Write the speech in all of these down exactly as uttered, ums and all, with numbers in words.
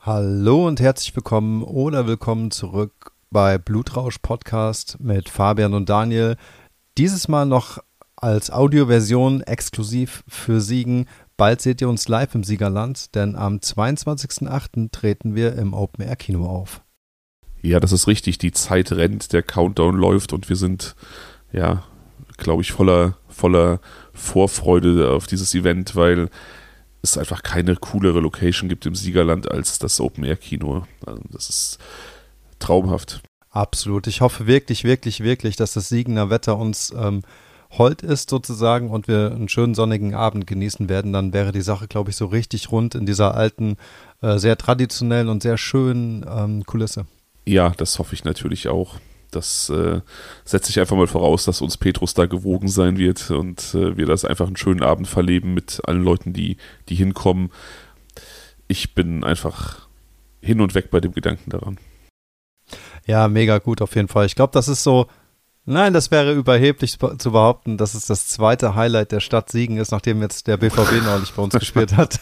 Hallo und herzlich willkommen oder willkommen zurück bei Blutrausch Podcast mit Fabian und Daniel. Dieses Mal noch als Audioversion exklusiv für Siegen. Bald seht ihr uns live im Siegerland, denn am zweiundzwanzigsten achten treten wir im Open-Air-Kino auf. Ja, das ist richtig. Die Zeit rennt, der Countdown läuft und wir sind, ja, glaube ich, voller, voller Vorfreude auf dieses Event, weil es einfach keine coolere Location gibt im Siegerland als das Open-Air-Kino. Also das ist traumhaft. Absolut. Ich hoffe wirklich, wirklich, wirklich, dass das Siegener Wetter uns ähm, hold ist sozusagen und wir einen schönen sonnigen Abend genießen werden. Dann wäre die Sache, glaube ich, so richtig rund in dieser alten, äh, sehr traditionellen und sehr schönen ähm, Kulisse. Ja, das hoffe ich natürlich auch. Das äh, setze ich einfach mal voraus, dass uns Petrus da gewogen sein wird und äh, wir das einfach einen schönen Abend verleben mit allen Leuten, die, die hinkommen. Ich bin einfach hin und weg bei dem Gedanken daran. Ja, mega gut auf jeden Fall. Ich glaube, das ist so, nein, das wäre überheblich zu behaupten, dass es das zweite Highlight der Stadt Siegen ist, nachdem jetzt der B V B neulich bei uns gespielt hat.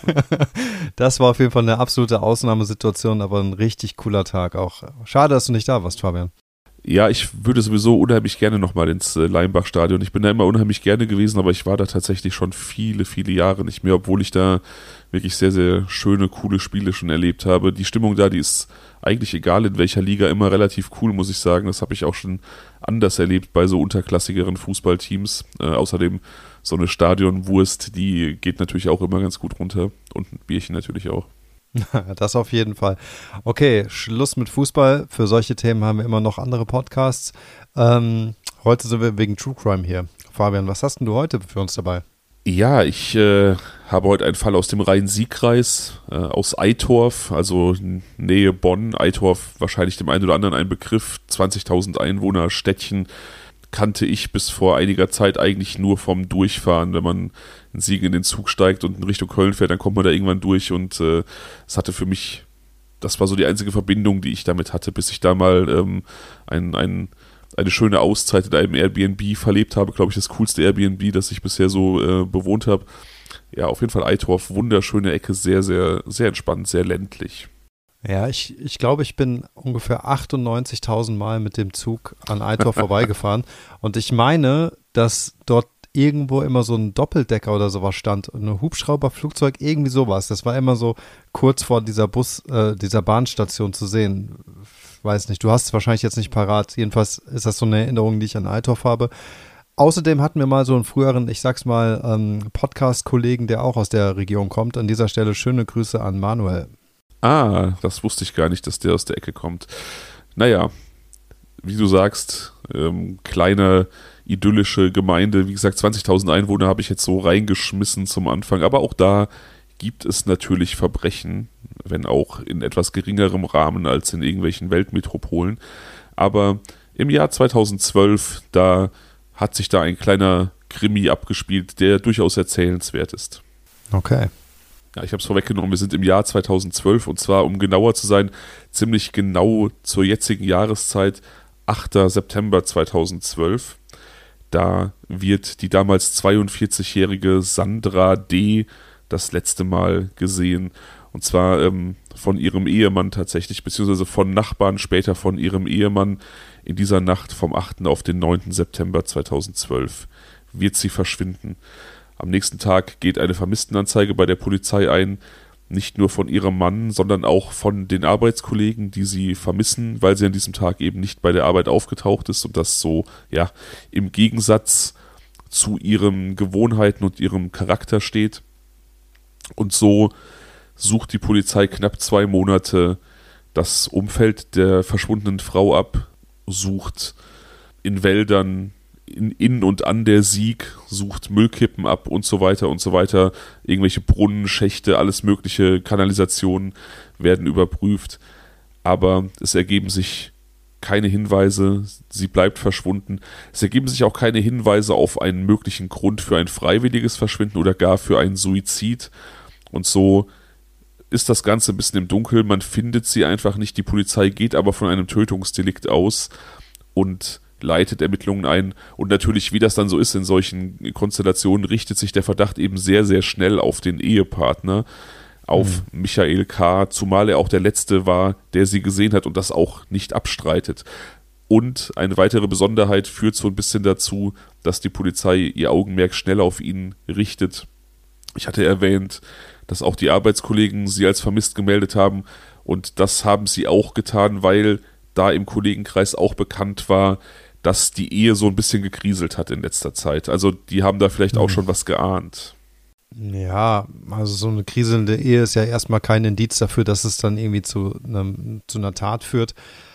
Das war auf jeden Fall eine absolute Ausnahmesituation, aber ein richtig cooler Tag auch. Schade, dass du nicht da warst, Fabian. Ja, ich würde sowieso unheimlich gerne nochmal ins äh, Leimbach-Stadion. Ich bin da immer unheimlich gerne gewesen, aber ich war da tatsächlich schon viele, viele Jahre nicht mehr, obwohl ich da wirklich sehr, sehr schöne, coole Spiele schon erlebt habe. Die Stimmung da, die ist eigentlich egal in welcher Liga immer relativ cool, muss ich sagen. Das habe ich auch schon anders erlebt bei so unterklassigeren Fußballteams. Äh, außerdem so eine Stadionwurst, die geht natürlich auch immer ganz gut runter und ein Bierchen natürlich auch. Das auf jeden Fall. Okay, Schluss mit Fußball. Für solche Themen haben wir immer noch andere Podcasts. Ähm, heute sind wir wegen True Crime hier. Fabian, was hast denn du heute für uns dabei? Ja, ich äh, habe heute einen Fall aus dem Rhein-Sieg-Kreis, äh, aus Eitorf, also Nähe Bonn. Eitorf wahrscheinlich dem einen oder anderen ein Begriff, zwanzigtausend Einwohner, Städtchen, kannte ich bis vor einiger Zeit eigentlich nur vom Durchfahren. Wenn man in Siegen in den Zug steigt und in Richtung Köln fährt, dann kommt man da irgendwann durch und äh, es hatte für mich, das war so die einzige Verbindung, die ich damit hatte, bis ich da mal ähm, ein, ein, eine schöne Auszeit in einem Airbnb verlebt habe, glaube ich, das coolste Airbnb, das ich bisher so äh, bewohnt habe. Ja, auf jeden Fall Eitorf, wunderschöne Ecke, sehr, sehr, sehr entspannt, sehr ländlich. Ja, ich, ich glaube, ich bin ungefähr achtundneunzigtausend Mal mit dem Zug an Eitorf vorbeigefahren und ich meine, dass dort irgendwo immer so ein Doppeldecker oder sowas stand, ein Hubschrauberflugzeug, irgendwie sowas. Das war immer so kurz vor dieser Bus, äh, dieser Bahnstation zu sehen. Weiß nicht, du hast es wahrscheinlich jetzt nicht parat. Jedenfalls ist das so eine Erinnerung, die ich an Eitorf habe. Außerdem hatten wir mal so einen früheren, ich sag's mal, ähm, Podcast-Kollegen, der auch aus der Region kommt. An dieser Stelle schöne Grüße an Manuel. Ah, das wusste ich gar nicht, dass der aus der Ecke kommt. Naja, wie du sagst, ähm, kleine idyllische Gemeinde, wie gesagt, zwanzigtausend Einwohner habe ich jetzt so reingeschmissen zum Anfang, aber auch da gibt es natürlich Verbrechen, wenn auch in etwas geringerem Rahmen als in irgendwelchen Weltmetropolen. Aber im Jahr zweitausendzwölf, da hat sich da ein kleiner Krimi abgespielt, der durchaus erzählenswert ist. Okay. Ja, ich habe es vorweggenommen, wir sind im Jahr zweitausendzwölf und zwar, um genauer zu sein, ziemlich genau zur jetzigen Jahreszeit, achter September zweitausendzwölf. Da wird die damals zweiundvierzigjährige Sandra D. das letzte Mal gesehen. Und zwar ähm, von ihrem Ehemann tatsächlich, beziehungsweise von Nachbarn, später von ihrem Ehemann. In dieser Nacht vom achten auf den neunten September zweitausendzwölf wird sie verschwinden. Am nächsten Tag geht eine Vermisstenanzeige bei der Polizei ein, nicht nur von ihrem Mann, sondern auch von den Arbeitskollegen, die sie vermissen, weil sie an diesem Tag eben nicht bei der Arbeit aufgetaucht ist und das so, ja, im Gegensatz zu ihren Gewohnheiten und ihrem Charakter steht. Und so sucht die Polizei knapp zwei Monate das Umfeld der verschwundenen Frau ab, sucht in Wäldern, In, in und an der Sieg, sucht Müllkippen ab und so weiter und so weiter. Irgendwelche Brunnen, Schächte, alles mögliche, Kanalisationen werden überprüft. Aber es ergeben sich keine Hinweise, sie bleibt verschwunden. Es ergeben sich auch keine Hinweise auf einen möglichen Grund für ein freiwilliges Verschwinden oder gar für einen Suizid. Und so ist das Ganze ein bisschen im Dunkeln. Man findet sie einfach nicht. Die Polizei geht aber von einem Tötungsdelikt aus und leitet Ermittlungen ein und natürlich, wie das dann so ist in solchen Konstellationen, richtet sich der Verdacht eben sehr, sehr schnell auf den Ehepartner. auf Mhm. Michael K., zumal er auch der Letzte war, der sie gesehen hat und das auch nicht abstreitet. Und eine weitere Besonderheit führt so ein bisschen dazu, dass die Polizei ihr Augenmerk schnell auf ihn richtet. Ich hatte erwähnt, dass auch die Arbeitskollegen sie als vermisst gemeldet haben und das haben sie auch getan, weil da im Kollegenkreis auch bekannt war, dass die Ehe so ein bisschen gekriselt hat in letzter Zeit. Also die haben da vielleicht auch schon was geahnt. Ja, also so eine kriselnde Ehe ist ja erstmal kein Indiz dafür, dass es dann irgendwie zu, einem, zu einer Tat führt.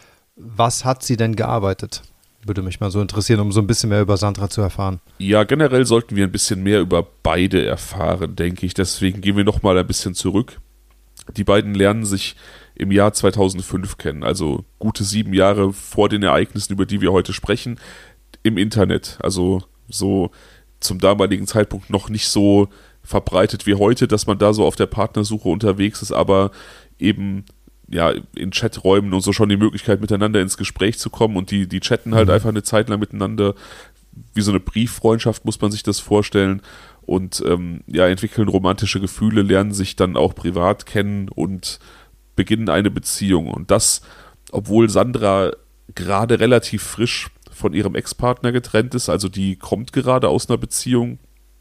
Was hat sie denn gearbeitet? Würde mich mal so interessieren, um so ein bisschen mehr über Sandra zu erfahren. Ja, generell sollten wir ein bisschen mehr über beide erfahren, denke ich. Deswegen gehen wir nochmal ein bisschen zurück. Die beiden lernen sich im Jahr zweitausendfünf kennen, also gute sieben Jahre vor den Ereignissen, über die wir heute sprechen, im Internet. Also so zum damaligen Zeitpunkt noch nicht so verbreitet wie heute, dass man da so auf der Partnersuche unterwegs ist, aber eben ja in Chaträumen und so schon die Möglichkeit, miteinander ins Gespräch zu kommen und die, die chatten halt mhm. einfach eine Zeit lang miteinander, wie so eine Brieffreundschaft muss man sich das vorstellen und ähm, ja, entwickeln romantische Gefühle, lernen sich dann auch privat kennen und beginnen eine Beziehung und das, obwohl Sandra gerade relativ frisch von ihrem Ex-Partner getrennt ist, also die kommt gerade aus einer Beziehung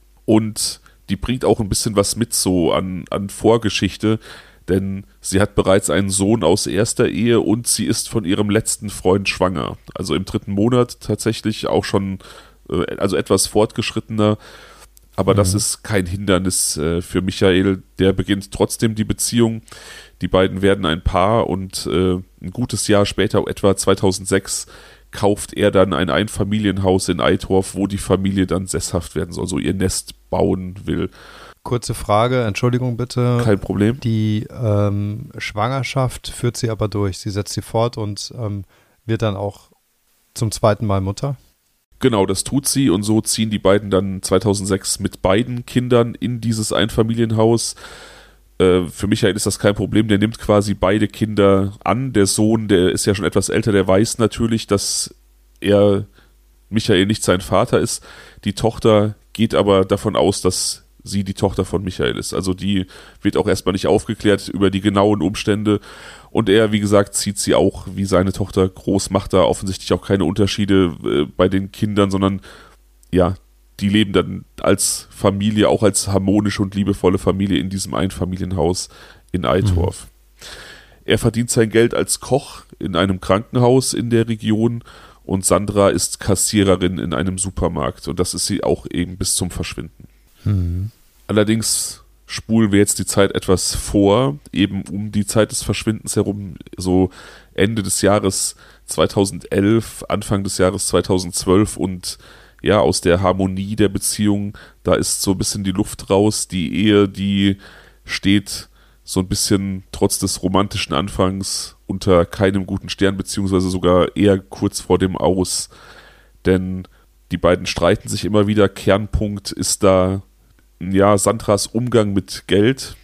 und die bringt auch ein bisschen was mit so an, an Vorgeschichte, denn sie hat bereits einen Sohn aus erster Ehe und sie ist von ihrem letzten Freund schwanger. Also im dritten Monat tatsächlich auch schon, äh, also etwas fortgeschrittener. Aber mhm. das ist kein Hindernis äh, für Michael. Der beginnt trotzdem die Beziehung. Die beiden werden ein Paar und äh, ein gutes Jahr später, etwa zweitausendsechs, kauft er dann ein Einfamilienhaus in Eitorf, wo die Familie dann sesshaft werden soll, so ihr Nest bauen will. Kurze Frage, Entschuldigung bitte. Kein Problem. Die ähm, Schwangerschaft führt sie aber durch. Sie setzt sie fort und ähm, wird dann auch zum zweiten Mal Mutter? Genau, das tut sie und so ziehen die beiden dann zweitausendsechs mit beiden Kindern in dieses Einfamilienhaus. Äh, für Michael ist das kein Problem, der nimmt quasi beide Kinder an. Der Sohn, der ist ja schon etwas älter, der weiß natürlich, dass er Michael nicht sein Vater ist. Die Tochter geht aber davon aus, dass sie die Tochter von Michael ist. Also die wird auch erstmal nicht aufgeklärt über die genauen Umstände. Und er, wie gesagt, zieht sie auch wie seine Tochter groß, macht da offensichtlich auch keine Unterschiede äh, bei den Kindern, sondern ja, die leben dann als Familie, auch als harmonische und liebevolle Familie in diesem Einfamilienhaus in Eitorf. Mhm. Er verdient sein Geld als Koch in einem Krankenhaus in der Region und Sandra ist Kassiererin in einem Supermarkt und das ist sie auch eben bis zum Verschwinden. Mhm. Allerdings spulen wir jetzt die Zeit etwas vor, eben um die Zeit des Verschwindens herum, so Ende des Jahres zweitausendelf, Anfang des Jahres zweitausendzwölf und ja, aus der Harmonie der Beziehung, da ist so ein bisschen die Luft raus, die Ehe, die steht so ein bisschen trotz des romantischen Anfangs unter keinem guten Stern, beziehungsweise sogar eher kurz vor dem Aus, denn die beiden streiten sich immer wieder, Kernpunkt ist da ja, Sandras Umgang mit Geld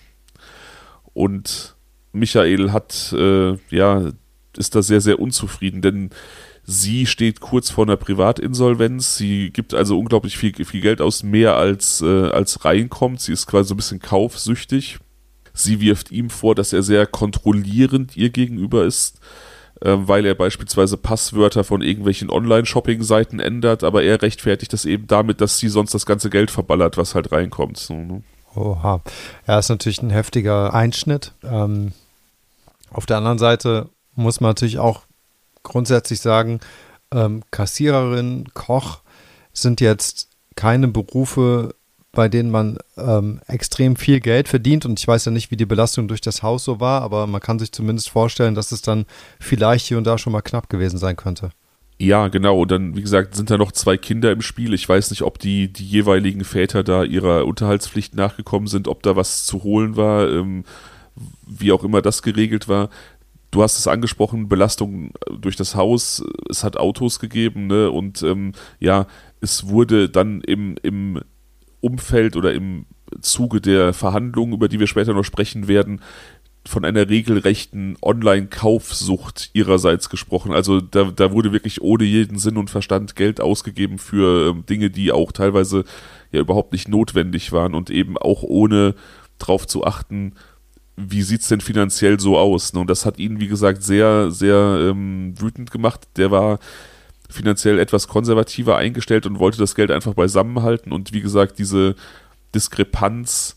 und Michael hat, äh, ja, ist da sehr, sehr unzufrieden, denn sie steht kurz vor einer Privatinsolvenz, sie gibt also unglaublich viel, viel Geld aus, mehr als, äh, als reinkommt, sie ist quasi so ein bisschen kaufsüchtig, sie wirft ihm vor, dass er sehr kontrollierend ihr gegenüber ist, weil er beispielsweise Passwörter von irgendwelchen Online-Shopping-Seiten ändert, aber er rechtfertigt das eben damit, dass sie sonst das ganze Geld verballert, was halt reinkommt. So, ne? Oha. Ja, ist natürlich ein heftiger Einschnitt. Ähm, auf der anderen Seite muss man natürlich auch grundsätzlich sagen, ähm, Kassiererin, Koch sind jetzt keine Berufe, bei denen man ähm, extrem viel Geld verdient und ich weiß ja nicht, wie die Belastung durch das Haus so war, aber man kann sich zumindest vorstellen, dass es dann vielleicht hier und da schon mal knapp gewesen sein könnte. Ja, genau. Und dann, wie gesagt, sind da noch zwei Kinder im Spiel. Ich weiß nicht, ob die, die jeweiligen Väter da ihrer Unterhaltspflicht nachgekommen sind, ob da was zu holen war, ähm, wie auch immer das geregelt war. Du hast es angesprochen, Belastung durch das Haus, es hat Autos gegeben, ne? Und ähm, ja, es wurde dann im, im Umfeld oder im Zuge der Verhandlungen, über die wir später noch sprechen werden, von einer regelrechten Online-Kaufsucht ihrerseits gesprochen. Also da, da wurde wirklich ohne jeden Sinn und Verstand Geld ausgegeben für ähm, Dinge, die auch teilweise ja überhaupt nicht notwendig waren und eben auch ohne drauf zu achten, wie sieht es denn finanziell so aus? Ne? Und das hat ihn, wie gesagt, sehr, sehr ähm, wütend gemacht. Der war finanziell etwas konservativer eingestellt und wollte das Geld einfach beisammenhalten. Und wie gesagt, diese Diskrepanz,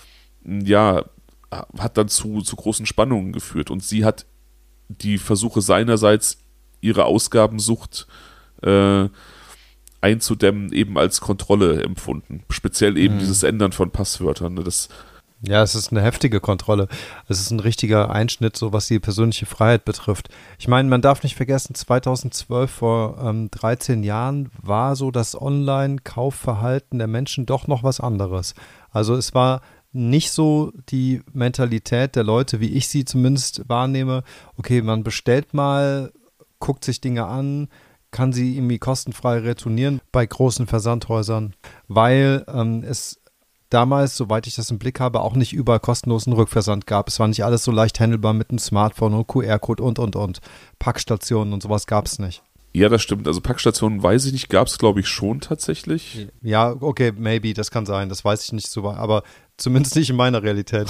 ja, hat dann zu, zu großen Spannungen geführt. Und sie hat die Versuche seinerseits, ihre Ausgabensucht äh, einzudämmen, eben als Kontrolle empfunden. Speziell eben mhm. dieses Ändern von Passwörtern. Ne? Das Ja, es ist eine heftige Kontrolle. Es ist ein richtiger Einschnitt, so was die persönliche Freiheit betrifft. Ich meine, man darf nicht vergessen, zweitausendzwölf, vor ähm, dreizehn Jahren, war so das Online-Kaufverhalten der Menschen doch noch was anderes. Also es war nicht so die Mentalität der Leute, wie ich sie zumindest wahrnehme. Okay, man bestellt mal, guckt sich Dinge an, kann sie irgendwie kostenfrei retournieren bei großen Versandhäusern, weil ähm, es damals, soweit ich das im Blick habe, auch nicht überall kostenlosen Rückversand gab. Es war nicht alles so leicht handelbar mit einem Smartphone und Q R-Code und, und, und. Packstationen und sowas gab es nicht. Ja, das stimmt. Also Packstationen, weiß ich nicht, gab es, glaube ich, schon tatsächlich. Ja, okay, maybe, das kann sein. Das weiß ich nicht so, aber zumindest nicht in meiner Realität.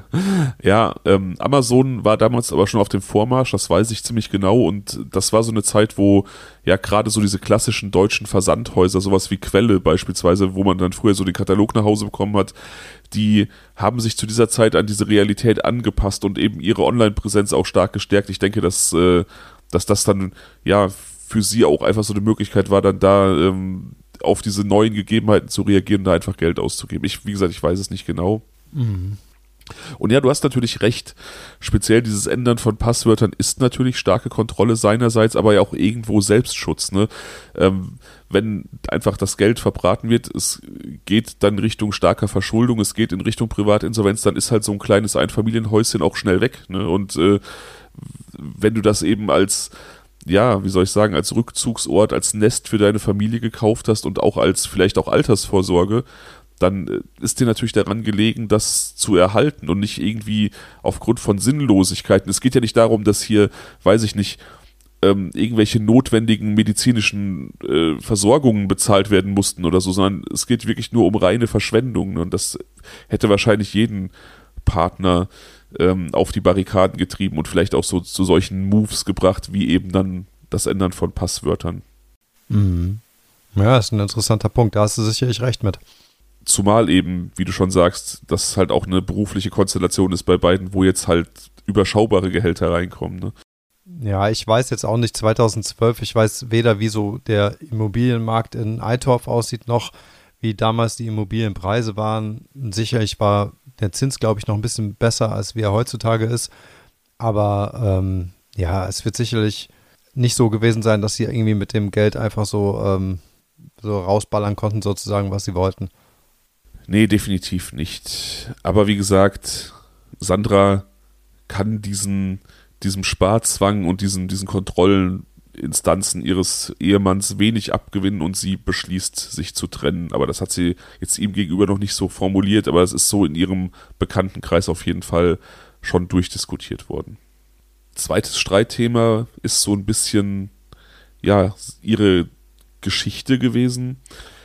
Ja, ähm, Amazon war damals aber schon auf dem Vormarsch, das weiß ich ziemlich genau. Und das war so eine Zeit, wo ja gerade so diese klassischen deutschen Versandhäuser, sowas wie Quelle beispielsweise, wo man dann früher so den Katalog nach Hause bekommen hat, die haben sich zu dieser Zeit an diese Realität angepasst und eben ihre Online-Präsenz auch stark gestärkt. Ich denke, dass, äh, dass das dann ja für sie auch einfach so eine Möglichkeit war, dann da ähm, auf diese neuen Gegebenheiten zu reagieren, da einfach Geld auszugeben. Ich, wie gesagt, ich weiß es nicht genau. Mhm. Und ja, du hast natürlich recht. Speziell dieses Ändern von Passwörtern ist natürlich starke Kontrolle seinerseits, aber ja auch irgendwo Selbstschutz. Ne? Ähm, wenn einfach das Geld verbraten wird, es geht dann Richtung starker Verschuldung, es geht in Richtung Privatinsolvenz, dann ist halt so ein kleines Einfamilienhäuschen auch schnell weg. Ne? Und äh, wenn du das eben als ja, wie soll ich sagen, als Rückzugsort, als Nest für deine Familie gekauft hast und auch als vielleicht auch Altersvorsorge, dann ist dir natürlich daran gelegen, das zu erhalten und nicht irgendwie aufgrund von Sinnlosigkeiten. Es geht ja nicht darum, dass hier, weiß ich nicht, ähm, irgendwelche notwendigen medizinischen äh, Versorgungen bezahlt werden mussten oder so, sondern es geht wirklich nur um reine Verschwendung. Und das hätte wahrscheinlich jeden Partner ähm, auf die Barrikaden getrieben und vielleicht auch so zu solchen Moves gebracht, wie eben dann das Ändern von Passwörtern. Mhm. Ja, ist ein interessanter Punkt, da hast du sicherlich recht mit. Zumal eben, wie du schon sagst, dass halt auch eine berufliche Konstellation ist bei beiden, wo jetzt halt überschaubare Gehälter reinkommen. Ne? Ja, ich weiß jetzt auch nicht, zweitausendzwölf, ich weiß weder, wie so der Immobilienmarkt in Eitorf aussieht, noch wie damals die Immobilienpreise waren. Sicherlich war der Zins, glaube ich, noch ein bisschen besser, als wie er heutzutage ist. Aber ähm, ja, es wird sicherlich nicht so gewesen sein, dass sie irgendwie mit dem Geld einfach so, ähm, so rausballern konnten, sozusagen, was sie wollten. Nee, definitiv nicht. Aber wie gesagt, Sandra kann diesen, diesem Sparzwang und diesen, diesen Kontrolleninstanzen ihres Ehemanns wenig abgewinnen und sie beschließt, sich zu trennen. Aber das hat sie jetzt ihm gegenüber noch nicht so formuliert, aber es ist so in ihrem Bekanntenkreis auf jeden Fall schon durchdiskutiert worden. Zweites Streitthema ist so ein bisschen, ja, ihre Geschichte gewesen.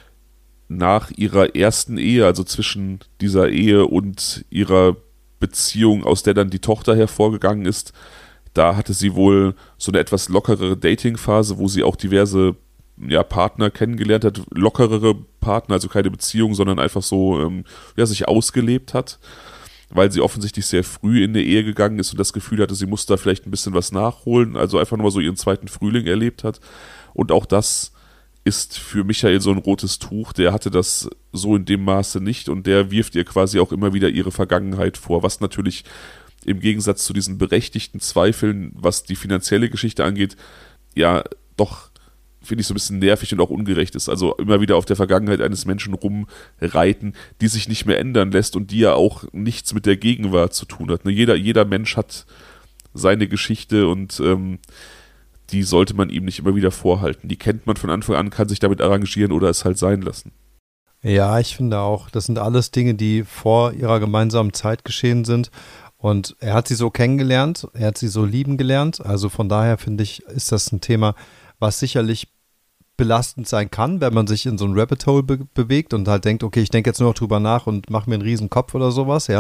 Nach ihrer ersten Ehe, also zwischen dieser Ehe und ihrer Beziehung, aus der dann die Tochter hervorgegangen ist, da hatte sie wohl so eine etwas lockerere Dating-Phase, wo sie auch diverse ja, Partner kennengelernt hat, lockerere Partner, also keine Beziehung, sondern einfach so ähm, ja, sich ausgelebt hat, weil sie offensichtlich sehr früh in eine Ehe gegangen ist und das Gefühl hatte, sie muss da vielleicht ein bisschen was nachholen, also einfach nur mal so ihren zweiten Frühling erlebt hat. Und auch das ist für Michael so ein rotes Tuch, der hatte das so in dem Maße nicht und der wirft ihr quasi auch immer wieder ihre Vergangenheit vor, was natürlich im Gegensatz zu diesen berechtigten Zweifeln, was die finanzielle Geschichte angeht, ja doch, finde ich, so ein bisschen nervig und auch ungerecht ist. Also immer wieder auf der Vergangenheit eines Menschen rumreiten, die sich nicht mehr ändern lässt und die ja auch nichts mit der Gegenwart zu tun hat. Ne? Jeder, jeder Mensch hat seine Geschichte und ähm, die sollte man ihm nicht immer wieder vorhalten. Die kennt man von Anfang an, kann sich damit arrangieren oder es halt sein lassen. Ja, ich finde auch, das sind alles Dinge, die vor ihrer gemeinsamen Zeit geschehen sind. Und er hat sie so kennengelernt, er hat sie so lieben gelernt. Also von daher finde ich, ist das ein Thema, was sicherlich belastend sein kann, wenn man sich in so ein Rabbit Hole be- bewegt und halt denkt, okay, ich denke jetzt nur noch drüber nach und mache mir einen riesen Kopf oder sowas, ja.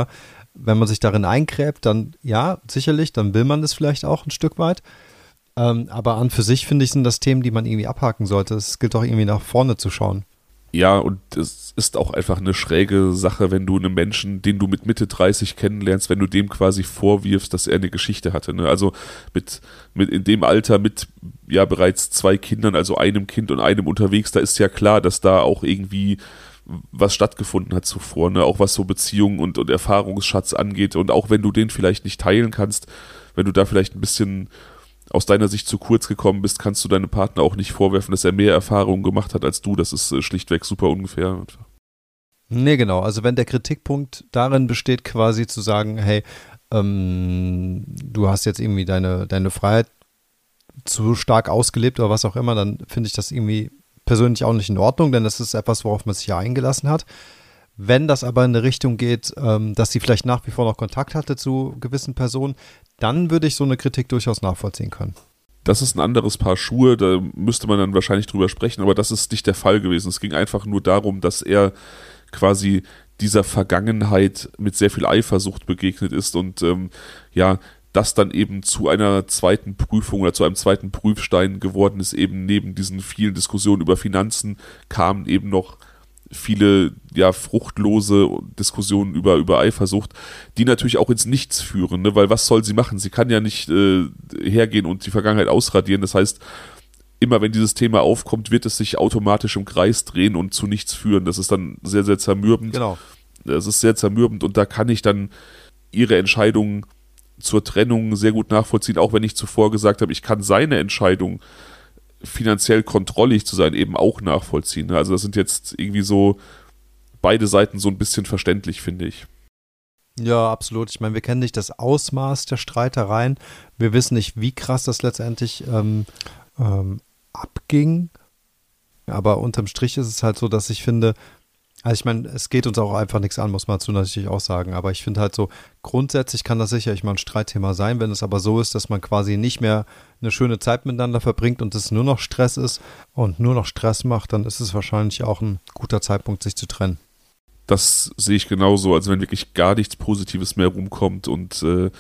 wenn man sich darin eingräbt, dann ja, sicherlich, dann will man das vielleicht auch ein Stück weit. Ähm, aber an für sich, finde ich, sind das Themen, die man irgendwie abhaken sollte. Es gilt auch irgendwie nach vorne zu schauen. Ja, und es ist auch einfach eine schräge Sache, wenn du einen Menschen, den du mit Mitte dreißig kennenlernst, wenn du dem quasi vorwirfst, dass er eine Geschichte hatte. Ne? Also mit, mit in dem Alter mit ja bereits zwei Kindern, also einem Kind und einem unterwegs, da ist ja klar, dass da auch irgendwie was stattgefunden hat zuvor, ne? Auch was so Beziehungen und, und Erfahrungsschatz angeht. Und auch wenn du den vielleicht nicht teilen kannst, wenn du da vielleicht ein bisschen aus deiner Sicht zu kurz gekommen bist, kannst du deinem Partner auch nicht vorwerfen, dass er mehr Erfahrungen gemacht hat als du. Das ist äh, schlichtweg super unfair. Nee, genau. Also wenn der Kritikpunkt darin besteht, quasi zu sagen, hey, ähm, du hast jetzt irgendwie deine, deine Freiheit zu stark ausgelebt oder was auch immer, dann finde ich das irgendwie persönlich auch nicht in Ordnung, denn das ist etwas, worauf man sich ja eingelassen hat. Wenn das aber in eine Richtung geht, ähm, dass sie vielleicht nach wie vor noch Kontakt hatte zu gewissen Personen, dann würde ich so eine Kritik durchaus nachvollziehen können. Das ist ein anderes Paar Schuhe, da müsste man dann wahrscheinlich drüber sprechen, aber das ist nicht der Fall gewesen. Es ging einfach nur darum, dass er quasi dieser Vergangenheit mit sehr viel Eifersucht begegnet ist und ähm, ja, das dann eben zu einer zweiten Prüfung oder zu einem zweiten Prüfstein geworden ist, eben neben diesen vielen Diskussionen über Finanzen kamen eben noch viele ja fruchtlose Diskussionen über, über Eifersucht, die natürlich auch ins Nichts führen, ne? Weil was soll sie machen? Sie kann ja nicht äh, hergehen und die Vergangenheit ausradieren. Das heißt, immer wenn dieses Thema aufkommt, wird es sich automatisch im Kreis drehen und zu nichts führen. Das ist dann sehr, sehr zermürbend. Genau. Das ist sehr zermürbend und da kann ich dann ihre Entscheidung zur Trennung sehr gut nachvollziehen, auch wenn ich zuvor gesagt habe, ich kann seine Entscheidung finanziell kontrollig zu sein, eben auch nachvollziehen. Also das sind jetzt irgendwie so beide Seiten so ein bisschen verständlich, finde ich. Ja, absolut. Ich meine, wir kennen nicht das Ausmaß der Streitereien. Wir wissen nicht, wie krass das letztendlich ähm, ähm, abging. Aber unterm Strich ist es halt so, dass ich finde, also ich meine, es geht uns auch einfach nichts an, muss man dazu natürlich auch sagen. Aber ich finde halt so, grundsätzlich kann das sicherlich mal ein Streitthema sein, wenn es aber so ist, dass man quasi nicht mehr eine schöne Zeit miteinander verbringt und es nur noch Stress ist und nur noch Stress macht, dann ist es wahrscheinlich auch ein guter Zeitpunkt, sich zu trennen. Das sehe ich genauso, also wenn wirklich gar nichts Positives mehr rumkommt und äh,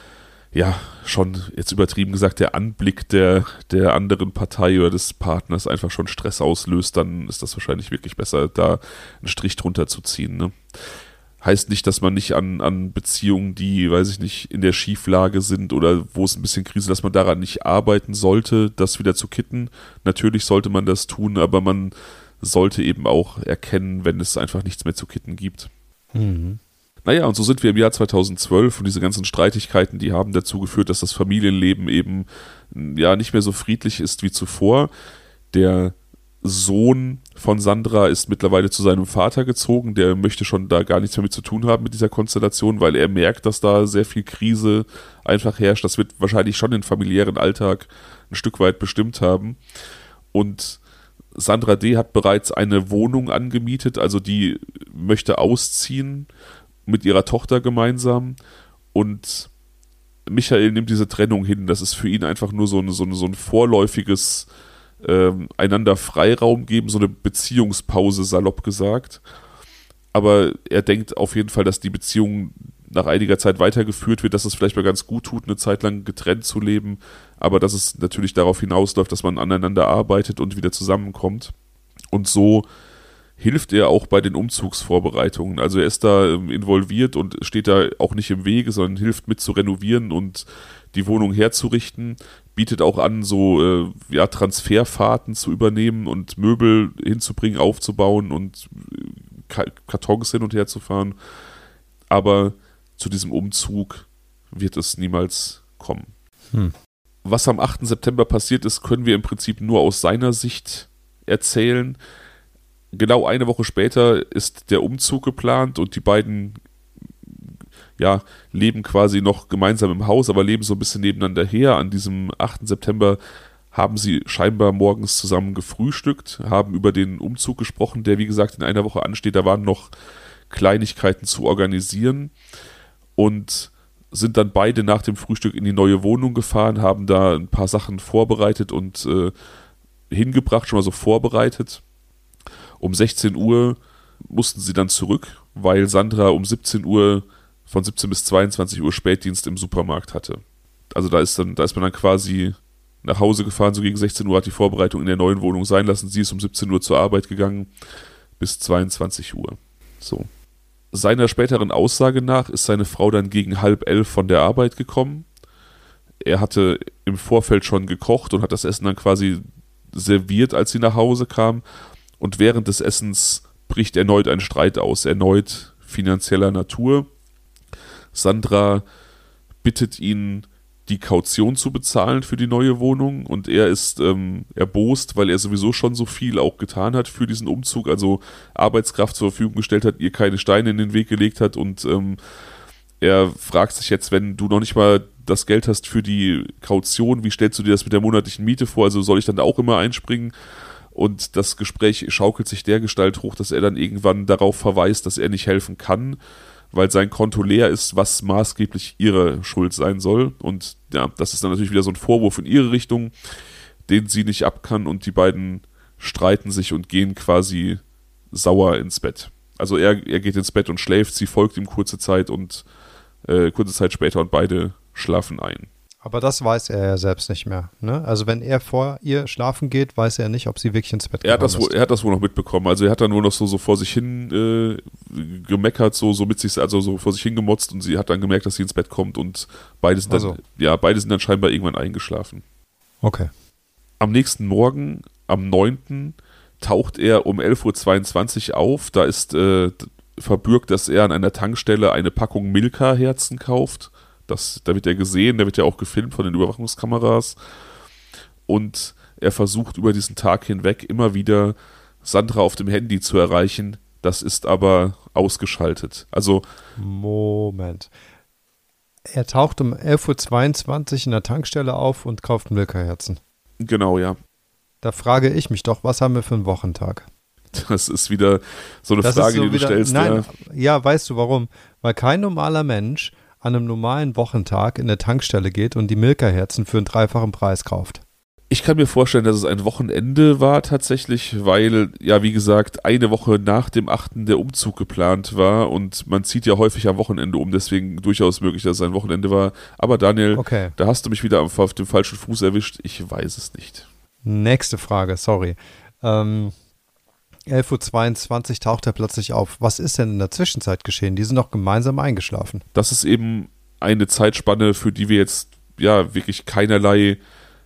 ja, schon jetzt übertrieben gesagt, der Anblick der, der anderen Partei oder des Partners einfach schon Stress auslöst, dann ist das wahrscheinlich wirklich besser, da einen Strich drunter zu ziehen. Ne? Heißt nicht, dass man nicht an, an Beziehungen, die, weiß ich nicht, in der Schieflage sind oder wo es ein bisschen Krise, dass man daran nicht arbeiten sollte, das wieder zu kitten. Natürlich sollte man das tun, aber man sollte eben auch erkennen, wenn es einfach nichts mehr zu kitten gibt. Mhm. Naja, und so sind wir im Jahr zweitausendzwölf und diese ganzen Streitigkeiten, die haben dazu geführt, dass das Familienleben eben ja nicht mehr so friedlich ist wie zuvor. Der Sohn von Sandra ist mittlerweile zu seinem Vater gezogen, der möchte schon da gar nichts mehr mit zu tun haben mit dieser Konstellation, weil er merkt, dass da sehr viel Krise einfach herrscht. Das wird wahrscheinlich schon den familiären Alltag ein Stück weit bestimmt haben. Und Sandra D. hat bereits eine Wohnung angemietet, also die möchte ausziehen mit ihrer Tochter gemeinsam und Michael nimmt diese Trennung hin. Das ist für ihn einfach nur so ein, so ein, so ein vorläufiges ähm, einander Freiraum geben, so eine Beziehungspause, salopp gesagt. Aber er denkt auf jeden Fall, dass die Beziehung nach einiger Zeit weitergeführt wird, dass es vielleicht mal ganz gut tut, eine Zeit lang getrennt zu leben, aber dass es natürlich darauf hinausläuft, dass man aneinander arbeitet und wieder zusammenkommt. Und so hilft er auch bei den Umzugsvorbereitungen. Also er ist da ähm, involviert und steht da auch nicht im Wege, sondern hilft mit zu renovieren und die Wohnung herzurichten, bietet auch an, so äh, ja, Transferfahrten zu übernehmen und Möbel hinzubringen, aufzubauen und äh, Kartons hin und her zu fahren. Aber zu diesem Umzug wird es niemals kommen. Hm. Was am achten September passiert ist, können wir im Prinzip nur aus seiner Sicht erzählen. Genau eine Woche später ist der Umzug geplant und die beiden ja, leben quasi noch gemeinsam im Haus, aber leben so ein bisschen nebeneinander her. An diesem achten September haben sie scheinbar morgens zusammen gefrühstückt, haben über den Umzug gesprochen, der wie gesagt in einer Woche ansteht. Da waren noch Kleinigkeiten zu organisieren und sind dann beide nach dem Frühstück in die neue Wohnung gefahren, haben da ein paar Sachen vorbereitet und äh, hingebracht, schon mal so vorbereitet. Um sechzehn Uhr mussten sie dann zurück, weil Sandra um siebzehn Uhr von siebzehn bis zweiundzwanzig Uhr Spätdienst im Supermarkt hatte. Also da ist dann, da ist man dann quasi nach Hause gefahren, so gegen sechzehn Uhr, hat die Vorbereitung in der neuen Wohnung sein lassen. Sie ist um siebzehn Uhr zur Arbeit gegangen, bis zweiundzwanzig Uhr. So. Seiner späteren Aussage nach ist seine Frau dann gegen halb elf von der Arbeit gekommen. Er hatte im Vorfeld schon gekocht und hat das Essen dann quasi serviert, als sie nach Hause kam. Und während des Essens bricht erneut ein Streit aus, erneut finanzieller Natur. Sandra bittet ihn, die Kaution zu bezahlen für die neue Wohnung, und er ist ähm, erbost, weil er sowieso schon so viel auch getan hat für diesen Umzug, also Arbeitskraft zur Verfügung gestellt hat, ihr keine Steine in den Weg gelegt hat, und ähm, er fragt sich jetzt, wenn du noch nicht mal das Geld hast für die Kaution, wie stellst du dir das mit der monatlichen Miete vor, also soll ich dann da auch immer einspringen? Und das Gespräch schaukelt sich dergestalt hoch, dass er dann irgendwann darauf verweist, dass er nicht helfen kann, weil sein Konto leer ist, was maßgeblich ihre Schuld sein soll. Und ja, das ist dann natürlich wieder so ein Vorwurf in ihre Richtung, den sie nicht ab kann, und die beiden streiten sich und gehen quasi sauer ins Bett. Also er, er geht ins Bett und schläft, sie folgt ihm kurze Zeit und äh, kurze Zeit später, und beide schlafen ein. Aber das weiß er ja selbst nicht mehr. Ne? Also wenn er vor ihr schlafen geht, weiß er nicht, ob sie wirklich ins Bett er hat gegangen das wohl, ist. Er hat das wohl noch mitbekommen. Also er hat dann wohl noch so, so vor sich hin äh, gemeckert, so, so mit sich, also so vor sich hingemotzt, und sie hat dann gemerkt, dass sie ins Bett kommt, und beide sind dann, Also. ja, beide sind dann scheinbar irgendwann eingeschlafen. Okay. Am nächsten Morgen, am neunten taucht er um elf Uhr zweiundzwanzig auf. Da ist äh, verbürgt, dass er an einer Tankstelle eine Packung Milka-Herzen kauft. Das, da wird er gesehen, da wird ja auch gefilmt von den Überwachungskameras. Und er versucht über diesen Tag hinweg immer wieder Sandra auf dem Handy zu erreichen. Das ist aber ausgeschaltet. Also Moment. Er taucht um elf Uhr zweiundzwanzig in der Tankstelle auf und kauft Milka-Herzen. Genau, ja. Da frage ich mich doch, was haben wir für einen Wochentag? Das ist wieder so eine Das Frage, ist so die du wieder, stellst. Nein, ja. ja, weißt du warum? Weil kein normaler Mensch an einem normalen Wochentag in eine Tankstelle geht und die Milka-Herzen für einen dreifachen Preis kauft. Ich kann mir vorstellen, dass es ein Wochenende war tatsächlich, weil, ja, wie gesagt, eine Woche nach dem achten der Umzug geplant war, und man zieht ja häufig am Wochenende um, deswegen durchaus möglich, dass es ein Wochenende war. Aber Daniel, Okay. da hast du mich wieder auf dem falschen Fuß erwischt. Ich weiß es nicht. Nächste Frage, sorry. Ähm, elf Uhr zweiundzwanzig taucht er plötzlich auf. Was ist denn in der Zwischenzeit geschehen? Die sind doch gemeinsam eingeschlafen. Das ist eben eine Zeitspanne, für die wir jetzt ja wirklich keinerlei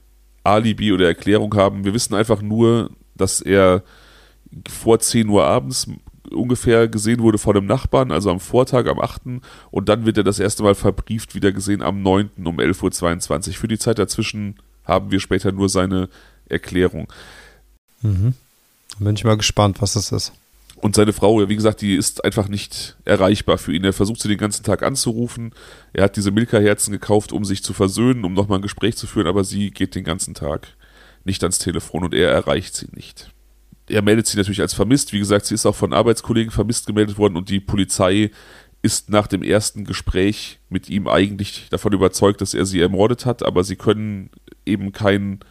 Alibi oder Erklärung haben. Wir wissen einfach nur, dass er vor zehn Uhr abends ungefähr gesehen wurde von einem Nachbarn, also am Vortag, am achten Und dann wird er das erste Mal verbrieft wieder gesehen am neunten um elf Uhr zweiundzwanzig. Für die Zeit dazwischen haben wir später nur seine Erklärung. Mhm. Bin ich mal gespannt, was das ist. Und seine Frau, wie gesagt, die ist einfach nicht erreichbar für ihn. Er versucht sie den ganzen Tag anzurufen. Er hat diese Milka-Herzen gekauft, um sich zu versöhnen, um nochmal ein Gespräch zu führen, aber sie geht den ganzen Tag nicht ans Telefon, und er erreicht sie nicht. Er meldet sie natürlich als vermisst. Wie gesagt, sie ist auch von Arbeitskollegen vermisst gemeldet worden, und die Polizei ist nach dem ersten Gespräch mit ihm eigentlich davon überzeugt, dass er sie ermordet hat, aber sie können eben kein,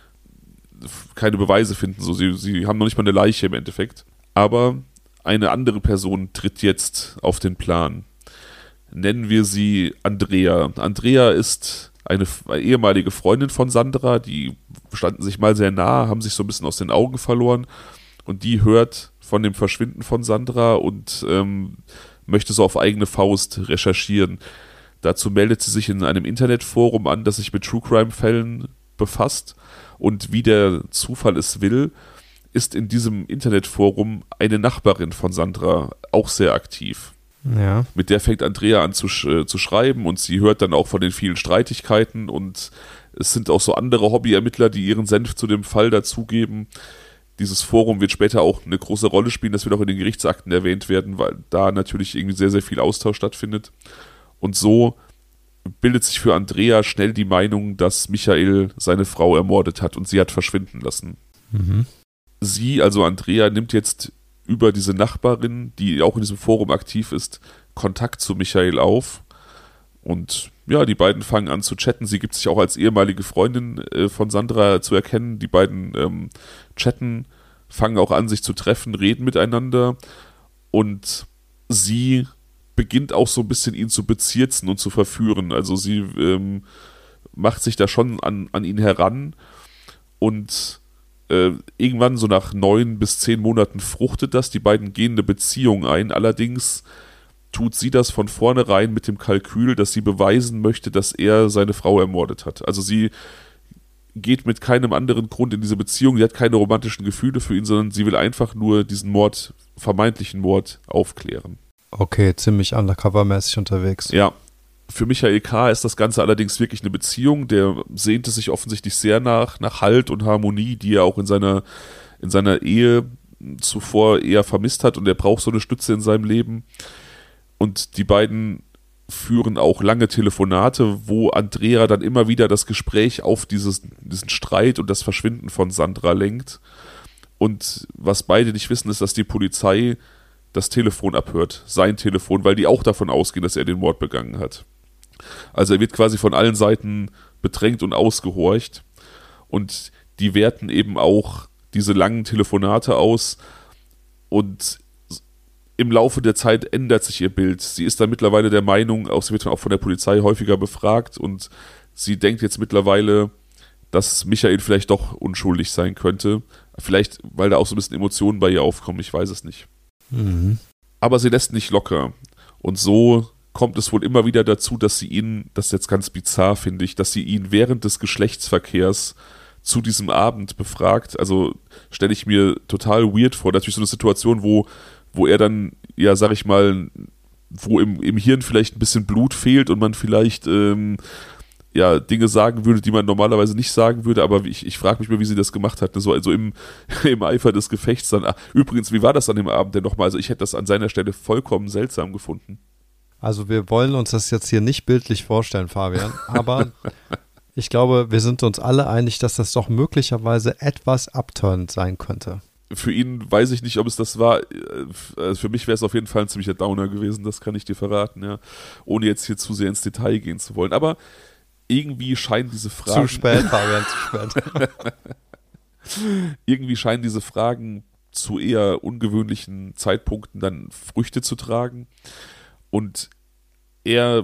keine Beweise finden. So, sie, sie haben noch nicht mal eine Leiche im Endeffekt. Aber eine andere Person tritt jetzt auf den Plan. Nennen wir sie Andrea. Andrea ist eine, eine ehemalige Freundin von Sandra, die standen sich mal sehr nah, haben sich so ein bisschen aus den Augen verloren, und die hört von dem Verschwinden von Sandra und ähm, möchte so auf eigene Faust recherchieren. Dazu meldet sie sich in einem Internetforum an, das sich mit True-Crime-Fällen befasst, und wie der Zufall es will, ist in diesem Internetforum eine Nachbarin von Sandra auch sehr aktiv. Ja. Mit der fängt Andrea an zu, sch- zu schreiben, und sie hört dann auch von den vielen Streitigkeiten, und es sind auch so andere Hobbyermittler, die ihren Senf zu dem Fall dazugeben. Dieses Forum wird später auch eine große Rolle spielen, das wird auch in den Gerichtsakten erwähnt werden, weil da natürlich irgendwie sehr, sehr viel Austausch stattfindet. Und so bildet sich für Andrea schnell die Meinung, dass Michael seine Frau ermordet hat und sie hat verschwinden lassen. Mhm. Sie, also Andrea, nimmt jetzt über diese Nachbarin, die auch in diesem Forum aktiv ist, Kontakt zu Michael auf. Und ja, die beiden fangen an zu chatten. Sie gibt sich auch als ehemalige Freundin äh, von Sandra zu erkennen. Die beiden ähm, chatten, fangen auch an, sich zu treffen, reden miteinander. Und sie beginnt auch so ein bisschen ihn zu bezirzen und zu verführen. Also sie ähm, macht sich da schon an, an ihn heran und äh, irgendwann so nach neun bis zehn Monaten fruchtet das. Die beiden gehen eine Beziehung ein. Allerdings tut sie das von vornherein mit dem Kalkül, dass sie beweisen möchte, dass er seine Frau ermordet hat. Also sie geht mit keinem anderen Grund in diese Beziehung, sie hat keine romantischen Gefühle für ihn, sondern sie will einfach nur diesen Mord, vermeintlichen Mord, aufklären. Okay, ziemlich undercover-mäßig unterwegs. Ja, für Michael K. ist das Ganze allerdings wirklich eine Beziehung, der sehnte sich offensichtlich sehr nach, nach Halt und Harmonie, die er auch in seiner, in seiner Ehe zuvor eher vermisst hat und er braucht so eine Stütze in seinem Leben. Und die beiden führen auch lange Telefonate, wo Andrea dann immer wieder das Gespräch auf dieses, diesen Streit und das Verschwinden von Sandra lenkt. Und was beide nicht wissen, ist, dass die Polizei das Telefon abhört, sein Telefon, weil die auch davon ausgehen, dass er den Mord begangen hat. Also er wird quasi von allen Seiten bedrängt und ausgehorcht. Und die werten eben auch diese langen Telefonate aus und im Laufe der Zeit ändert sich ihr Bild. Sie ist dann mittlerweile der Meinung, auch sie wird dann auch von der Polizei häufiger befragt und sie denkt jetzt mittlerweile, dass Michael vielleicht doch unschuldig sein könnte. Vielleicht, weil da auch so ein bisschen Emotionen bei ihr aufkommen, ich weiß es nicht. Mhm. Aber sie lässt nicht locker. Und so kommt es wohl immer wieder dazu, dass sie ihn, das ist jetzt ganz bizarr, finde ich, dass sie ihn während des Geschlechtsverkehrs zu diesem Abend befragt. Also stelle ich mir total weird vor. Natürlich so eine Situation, wo wo er dann, ja, sag ich mal, wo im, im Hirn vielleicht ein bisschen Blut fehlt und man vielleicht ähm, ja, Dinge sagen würde, die man normalerweise nicht sagen würde, aber ich, ich frage mich mal, wie sie das gemacht hat, ne? So also im, im Eifer des Gefechts dann. Ach, übrigens, wie war das an dem Abend denn nochmal? Also ich hätte das an seiner Stelle vollkommen seltsam gefunden. Also wir wollen uns das jetzt hier nicht bildlich vorstellen, Fabian, aber ich glaube, wir sind uns alle einig, dass das doch möglicherweise etwas abturnend sein könnte. Für ihn weiß ich nicht, ob es das war. Also für mich wäre es auf jeden Fall ein ziemlicher Downer gewesen, das kann ich dir verraten, ja. Ohne jetzt hier zu sehr ins Detail gehen zu wollen. Aber irgendwie scheinen diese Fragen... Zu spät, Fabian, zu spät. Irgendwie scheinen diese Fragen zu eher ungewöhnlichen Zeitpunkten dann Früchte zu tragen. Und er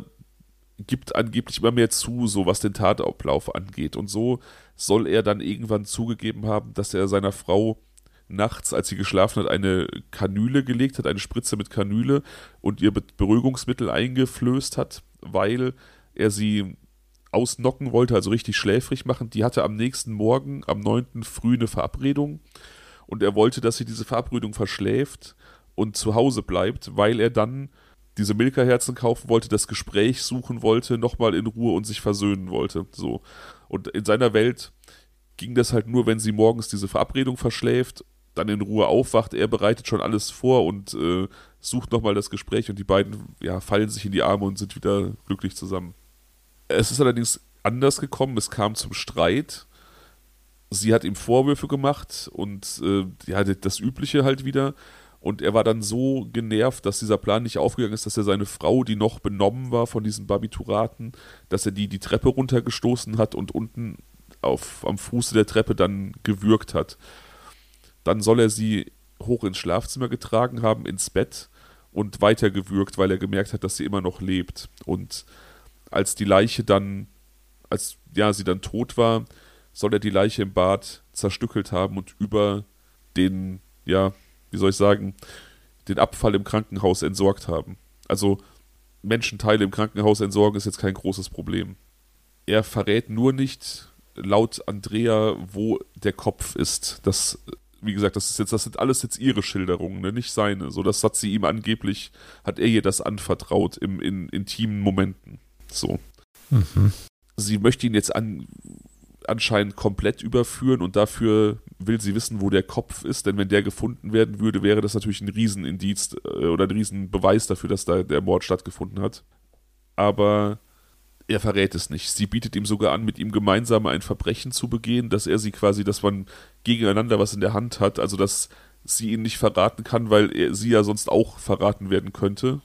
gibt angeblich immer mehr zu, so was den Tatablauf angeht. Und so soll er dann irgendwann zugegeben haben, dass er seiner Frau nachts, als sie geschlafen hat, eine Kanüle gelegt hat, eine Spritze mit Kanüle und ihr Beruhigungsmittel eingeflößt hat, weil er sie ausnocken wollte, also richtig schläfrig machen. Die hatte am nächsten Morgen, am neunten früh eine Verabredung und er wollte, dass sie diese Verabredung verschläft und zu Hause bleibt, weil er dann diese Milka-Herzen kaufen wollte, das Gespräch suchen wollte, nochmal in Ruhe und sich versöhnen wollte. So. Und in seiner Welt ging das halt nur, wenn sie morgens diese Verabredung verschläft, dann in Ruhe aufwacht, er bereitet schon alles vor und äh, sucht nochmal das Gespräch und die beiden ja, fallen sich in die Arme und sind wieder glücklich zusammen. Es ist allerdings anders gekommen, es kam zum Streit, sie hat ihm Vorwürfe gemacht und äh, ja, das Übliche halt wieder und er war dann so genervt, dass dieser Plan nicht aufgegangen ist, dass er seine Frau, die noch benommen war von diesen Barbituraten, dass er die die Treppe runtergestoßen hat und unten auf, am Fuße der Treppe dann gewürgt hat. Dann soll er sie hoch ins Schlafzimmer getragen haben, ins Bett und weitergewürgt, weil er gemerkt hat, dass sie immer noch lebt. Und als die Leiche dann, als ja, sie dann tot war, soll er die Leiche im Bad zerstückelt haben und über den, ja, wie soll ich sagen, den Abfall im Krankenhaus entsorgt haben. Also Menschenteile im Krankenhaus entsorgen ist jetzt kein großes Problem. Er verrät nur nicht, laut Andrea, wo der Kopf ist. Das, wie gesagt, das ist jetzt, das sind alles jetzt ihre Schilderungen, ne? Nicht seine. So, das hat sie ihm angeblich, hat er ihr das anvertraut im, in intimen Momenten. So. Mhm. Sie möchte ihn jetzt an, anscheinend komplett überführen und dafür will sie wissen, wo der Kopf ist, denn wenn der gefunden werden würde, wäre das natürlich ein Riesenindiz äh, oder ein Riesenbeweis dafür, dass da der Mord stattgefunden hat. Aber er verrät es nicht. Sie bietet ihm sogar an, mit ihm gemeinsam ein Verbrechen zu begehen, dass er sie quasi, dass man gegeneinander was in der Hand hat, also dass sie ihn nicht verraten kann, weil er, sie ja sonst auch verraten werden könnte.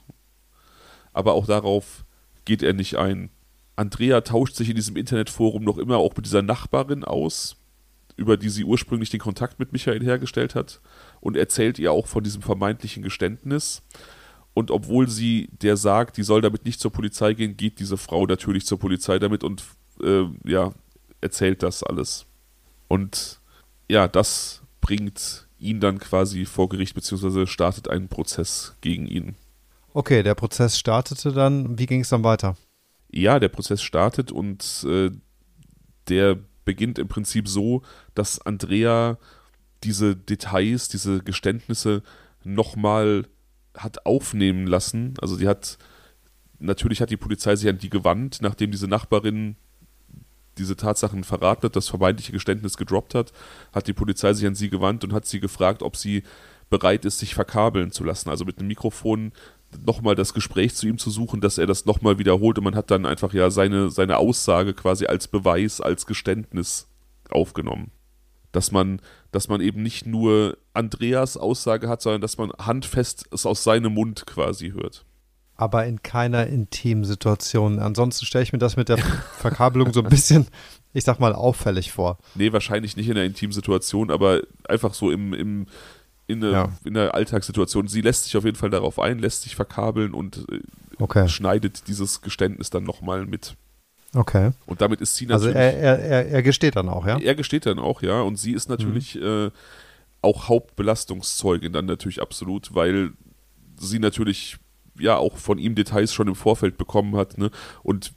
Aber auch darauf geht er nicht ein. Andrea tauscht sich in diesem Internetforum noch immer auch mit dieser Nachbarin aus, über die sie ursprünglich den Kontakt mit Michael hergestellt hat und erzählt ihr auch von diesem vermeintlichen Geständnis. Und obwohl sie der sagt, die soll damit nicht zur Polizei gehen, geht diese Frau natürlich zur Polizei damit und äh, ja, erzählt das alles. Und ja, das bringt ihn dann quasi vor Gericht, beziehungsweise startet einen Prozess gegen ihn. Okay, der Prozess startete dann. Wie ging es dann weiter? Ja, der Prozess startet und äh, der beginnt im Prinzip so, dass Andrea diese Details, diese Geständnisse nochmal hat aufnehmen lassen. Also die hat, natürlich hat die Polizei sich an die gewandt, nachdem diese Nachbarin diese Tatsachen verraten hat, das vermeintliche Geständnis gedroppt hat, hat die Polizei sich an sie gewandt und hat sie gefragt, ob sie bereit ist, sich verkabeln zu lassen. Also mit einem Mikrofon nochmal das Gespräch zu ihm zu suchen, dass er das nochmal wiederholt und man hat dann einfach ja seine, seine Aussage quasi als Beweis, als Geständnis aufgenommen. Dass man, dass man eben nicht nur Andreas Aussage hat, sondern dass man handfest es aus seinem Mund quasi hört. Aber in keiner intimen Situation. Ansonsten stelle ich mir das mit der Verkabelung so ein bisschen, ich sag mal, auffällig vor. Nee, wahrscheinlich nicht in einer intimen Situation, aber einfach so im, im in einer, ja. in einer Alltagssituation. Sie lässt sich auf jeden Fall darauf ein, lässt sich verkabeln und okay. schneidet dieses Geständnis dann nochmal mit. Okay. Und damit ist sie natürlich... Also er, er, er, er gesteht dann auch, ja? Er gesteht dann auch, ja. Und sie ist natürlich mhm. äh, auch Hauptbelastungszeugin dann natürlich absolut, weil sie natürlich ja auch von ihm Details schon im Vorfeld bekommen hat. Ne? Und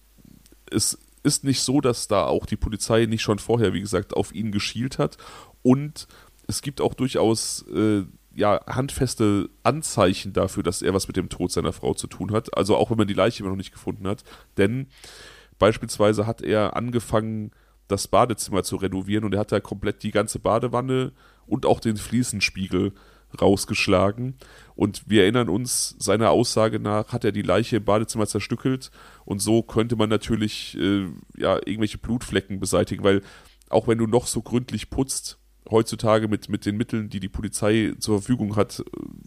es ist nicht so, dass da auch die Polizei nicht schon vorher, wie gesagt, auf ihn geschielt hat. Und es gibt auch durchaus äh, ja, handfeste Anzeichen dafür, dass er was mit dem Tod seiner Frau zu tun hat. Also auch wenn man die Leiche immer noch nicht gefunden hat. Denn beispielsweise hat er angefangen, das Badezimmer zu renovieren und er hat da komplett die ganze Badewanne und auch den Fliesenspiegel rausgeschlagen. Und wir erinnern uns, seiner Aussage nach hat er die Leiche im Badezimmer zerstückelt und so könnte man natürlich äh, ja, irgendwelche Blutflecken beseitigen, weil auch wenn du noch so gründlich putzt, heutzutage mit, mit den Mitteln, die die Polizei zur Verfügung hat,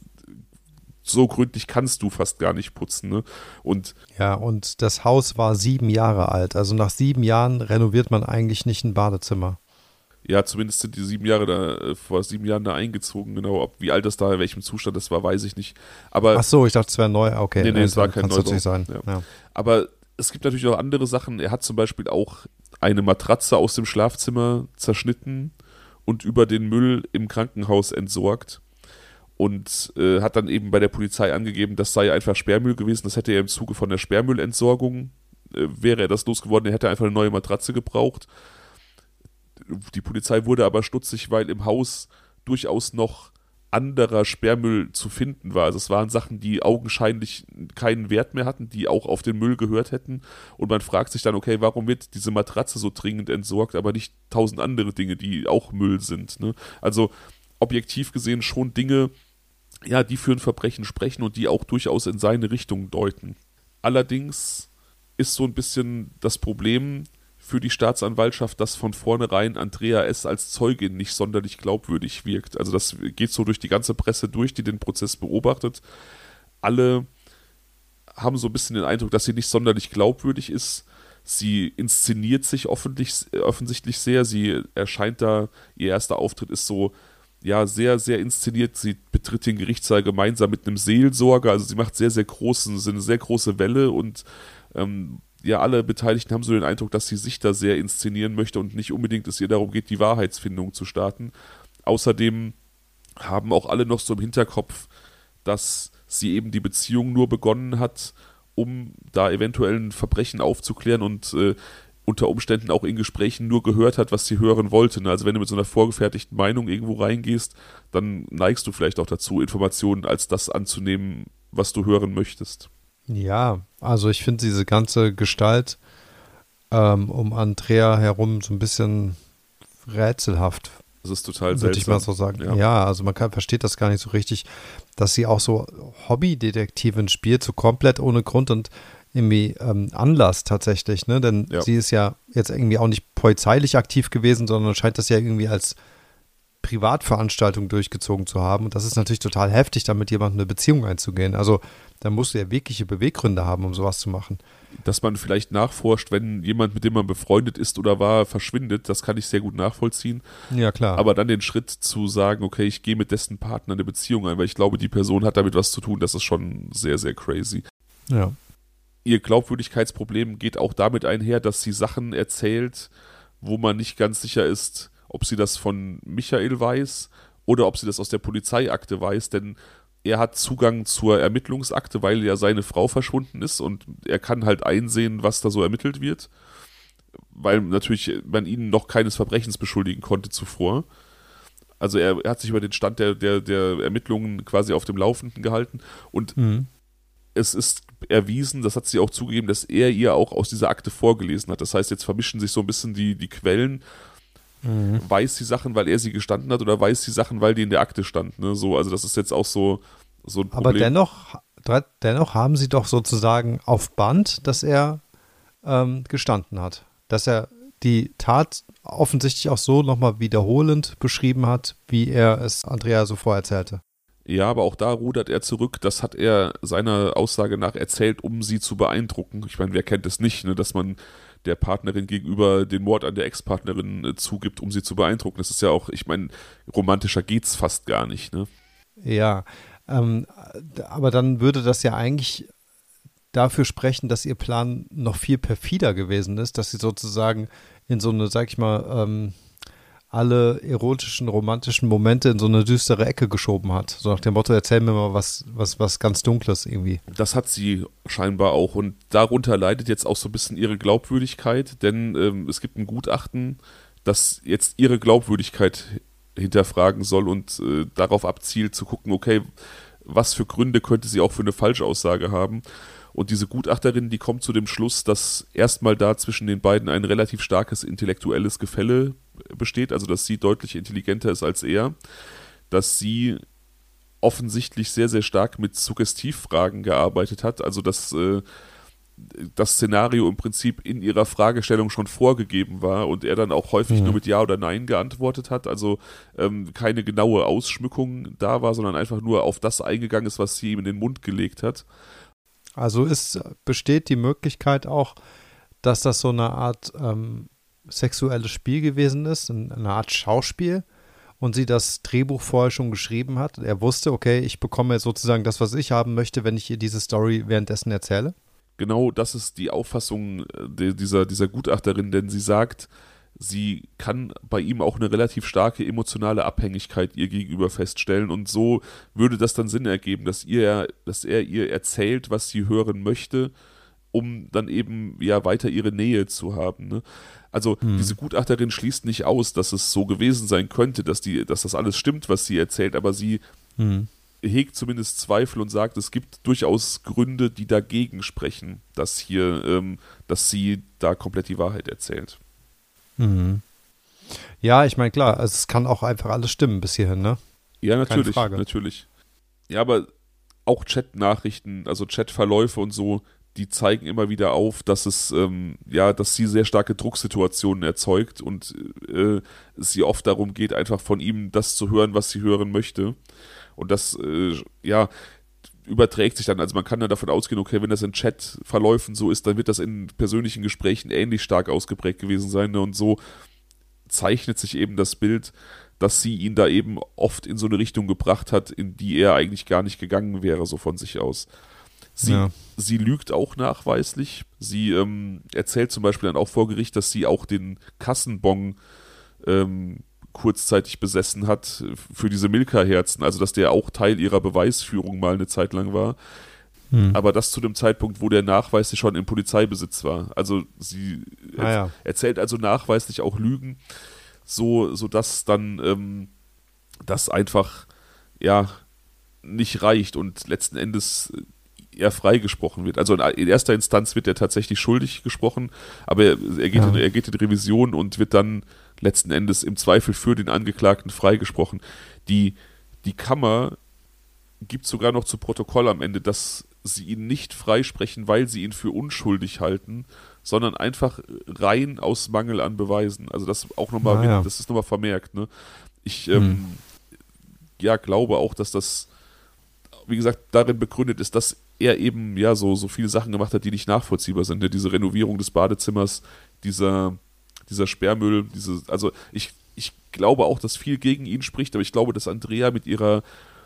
so gründlich kannst du fast gar nicht putzen. Ne? Und ja, und das Haus war sieben Jahre alt. Also nach sieben Jahren renoviert man eigentlich nicht ein Badezimmer. Ja, zumindest sind die sieben Jahre da, vor sieben Jahren da eingezogen. Genau, ob, wie alt das da, in welchem Zustand das war, weiß ich nicht. Aber, ach so, ich dachte, es wäre neu. Okay, nee, nee, es war kein Neubau. Sein. Ja. Ja. Aber es gibt natürlich auch andere Sachen. Er hat zum Beispiel auch eine Matratze aus dem Schlafzimmer zerschnitten und über den Müll im Krankenhaus entsorgt und äh, hat dann eben bei der Polizei angegeben, das sei einfach Sperrmüll gewesen. Das hätte er im Zuge von der Sperrmüllentsorgung, äh, wäre er das losgeworden, er hätte einfach eine neue Matratze gebraucht. Die Polizei wurde aber stutzig, weil im Haus durchaus noch anderer Sperrmüll zu finden war. Also es waren Sachen, die augenscheinlich keinen Wert mehr hatten, die auch auf den Müll gehört hätten. Und man fragt sich dann, okay, warum wird diese Matratze so dringend entsorgt, aber nicht tausend andere Dinge, die auch Müll sind. Ne? Also objektiv gesehen schon Dinge, ja, die für ein Verbrechen sprechen und die auch durchaus in seine Richtung deuten. Allerdings ist so ein bisschen das Problem für die Staatsanwaltschaft, dass von vornherein Andrea S. als Zeugin nicht sonderlich glaubwürdig wirkt. Also das geht so durch die ganze Presse durch, die den Prozess beobachtet. Alle haben so ein bisschen den Eindruck, dass sie nicht sonderlich glaubwürdig ist. Sie inszeniert sich offensichtlich sehr. Sie erscheint da, ihr erster Auftritt ist so, ja, sehr, sehr inszeniert. Sie betritt den Gerichtssaal gemeinsam mit einem Seelsorger. Also sie macht sehr, sehr großen, eine sehr große Welle und ähm, ja, alle Beteiligten haben so den Eindruck, dass sie sich da sehr inszenieren möchte und nicht unbedingt es ihr darum geht, die Wahrheitsfindung zu starten. Außerdem haben auch alle noch so im Hinterkopf, dass sie eben die Beziehung nur begonnen hat, um da eventuell ein Verbrechen aufzuklären und äh, unter Umständen auch in Gesprächen nur gehört hat, was sie hören wollte. Also wenn du mit so einer vorgefertigten Meinung irgendwo reingehst, dann neigst du vielleicht auch dazu, Informationen als das anzunehmen, was du hören möchtest. Ja, also ich finde diese ganze Gestalt ähm, um Andrea herum so ein bisschen rätselhaft. Das ist total seltsam. Würde ich mal so sagen. Ja, ja, also man kann, versteht das gar nicht so richtig, dass sie auch so Hobbydetektivin spielt, so komplett ohne Grund und irgendwie ähm, Anlass tatsächlich, ne? Denn ja. sie ist ja jetzt irgendwie auch nicht polizeilich aktiv gewesen, sondern scheint das ja irgendwie als Privatveranstaltung durchgezogen zu haben. Und das ist natürlich total heftig, da mit jemandem eine Beziehung einzugehen. Also da musst du ja wirkliche Beweggründe haben, um sowas zu machen. Dass man vielleicht nachforscht, wenn jemand, mit dem man befreundet ist oder war, verschwindet, das kann ich sehr gut nachvollziehen. Ja, klar. Aber dann den Schritt zu sagen, okay, ich gehe mit dessen Partner eine Beziehung ein, weil ich glaube, die Person hat damit was zu tun, das ist schon sehr, sehr crazy. Ja. Ihr Glaubwürdigkeitsproblem geht auch damit einher, dass sie Sachen erzählt, wo man nicht ganz sicher ist, ob sie das von Michael weiß oder ob sie das aus der Polizeiakte weiß, denn er hat Zugang zur Ermittlungsakte, weil ja seine Frau verschwunden ist und er kann halt einsehen, was da so ermittelt wird, weil natürlich man ihn noch keines Verbrechens beschuldigen konnte zuvor. Also er, er hat sich über den Stand der, der, der Ermittlungen quasi auf dem Laufenden gehalten und mhm. es ist erwiesen, das hat sie auch zugegeben, dass er ihr auch aus dieser Akte vorgelesen hat. Das heißt, jetzt vermischen sich so ein bisschen die, die Quellen. Mhm. Weiß sie Sachen, weil er sie gestanden hat oder weiß sie Sachen, weil die in der Akte stand. Ne? So, also das ist jetzt auch so, so ein Problem. Aber dennoch, dennoch haben sie doch sozusagen auf Band, dass er ähm, gestanden hat. Dass er die Tat offensichtlich auch so nochmal wiederholend beschrieben hat, wie er es Andrea so vorerzählte. Ja, aber auch da rudert er zurück. Das hat er seiner Aussage nach erzählt, um sie zu beeindrucken. Ich meine, wer kennt es nicht, ne? Dass man der Partnerin gegenüber den Mord an der Ex-Partnerin äh, zugibt, um sie zu beeindrucken. Das ist ja auch, ich meine, romantischer geht's fast gar nicht, ne? Ja, ähm, aber dann würde das ja eigentlich dafür sprechen, dass ihr Plan noch viel perfider gewesen ist, dass sie sozusagen in so eine, sag ich mal, ähm, alle erotischen, romantischen Momente in so eine düstere Ecke geschoben hat. So nach dem Motto, erzähl mir mal was, was, was ganz Dunkles irgendwie. Das hat sie scheinbar auch und darunter leidet jetzt auch so ein bisschen ihre Glaubwürdigkeit, denn ähm, es gibt ein Gutachten, das jetzt ihre Glaubwürdigkeit hinterfragen soll und äh, darauf abzielt zu gucken, okay, was für Gründe könnte sie auch für eine Falschaussage haben. Und diese Gutachterin, die kommt zu dem Schluss, dass erstmal da zwischen den beiden ein relativ starkes intellektuelles Gefälle besteht, also dass sie deutlich intelligenter ist als er, dass sie offensichtlich sehr, sehr stark mit Suggestivfragen gearbeitet hat, also dass äh, das Szenario im Prinzip in ihrer Fragestellung schon vorgegeben war und er dann auch häufig mhm. nur mit Ja oder Nein geantwortet hat, also ähm, keine genaue Ausschmückung da war, sondern einfach nur auf das eingegangen ist, was sie ihm in den Mund gelegt hat. Also ist, besteht die Möglichkeit auch, dass das so eine Art ähm, sexuelles Spiel gewesen ist, eine Art Schauspiel und sie das Drehbuch vorher schon geschrieben hat. Er wusste, okay, ich bekomme jetzt sozusagen das, was ich haben möchte, wenn ich ihr diese Story währenddessen erzähle? Genau, das ist die Auffassung dieser, dieser Gutachterin, denn sie sagt, sie kann bei ihm auch eine relativ starke emotionale Abhängigkeit ihr gegenüber feststellen und so würde das dann Sinn ergeben, dass, ihr, dass er ihr erzählt, was sie hören möchte, um dann eben ja weiter ihre Nähe zu haben. Ne? Also hm. diese Gutachterin schließt nicht aus, dass es so gewesen sein könnte, dass, die, dass das alles stimmt, was sie erzählt, aber sie hm. hegt zumindest Zweifel und sagt, es gibt durchaus Gründe, die dagegen sprechen, dass hier, ähm, dass sie da komplett die Wahrheit erzählt. Mhm. Ja, ich meine, klar, also es kann auch einfach alles stimmen bis hierhin, ne? Ja, natürlich, natürlich. Ja, aber auch Chat-Nachrichten, also Chatverläufe und so, die zeigen immer wieder auf, dass es, ähm, ja, dass sie sehr starke Drucksituationen erzeugt und äh, es sie oft darum geht, einfach von ihm das zu hören, was sie hören möchte. Und das, äh, ja, überträgt sich dann, also man kann dann davon ausgehen, okay, wenn das in Chatverläufen so ist, dann wird das in persönlichen Gesprächen ähnlich stark ausgeprägt gewesen sein, ne? Und so zeichnet sich eben das Bild, dass sie ihn da eben oft in so eine Richtung gebracht hat, in die er eigentlich gar nicht gegangen wäre, so von sich aus. Sie, ja. sie lügt auch nachweislich, sie ähm, erzählt zum Beispiel dann auch vor Gericht, dass sie auch den Kassenbon ähm, kurzzeitig besessen hat für diese Milka-Herzen, also dass der auch Teil ihrer Beweisführung mal eine Zeit lang war, hm. aber das zu dem Zeitpunkt, wo der nachweislich schon im Polizeibesitz war. Also sie ah, er- ja. erzählt also nachweislich auch Lügen, so, so dass dann ähm, das einfach ja nicht reicht und letzten Endes er freigesprochen wird. Also in erster Instanz wird er tatsächlich schuldig gesprochen, aber er, er, geht, ja. in, er geht in Revision und wird dann letzten Endes im Zweifel für den Angeklagten freigesprochen. Die, die Kammer gibt sogar noch zu Protokoll am Ende, dass sie ihn nicht freisprechen, weil sie ihn für unschuldig halten, sondern einfach rein aus Mangel an Beweisen. Also das auch nochmal, ah, ja. das ist nochmal vermerkt. Ne? Ich ähm, hm. ja, glaube auch, dass das, wie gesagt, darin begründet ist, dass er eben ja so, so viele Sachen gemacht hat, die nicht nachvollziehbar sind. Ja, diese Renovierung des Badezimmers, dieser, dieser Sperrmüll, diese, also ich, ich glaube auch, dass viel gegen ihn spricht, aber ich glaube, dass Andrea mit ihrer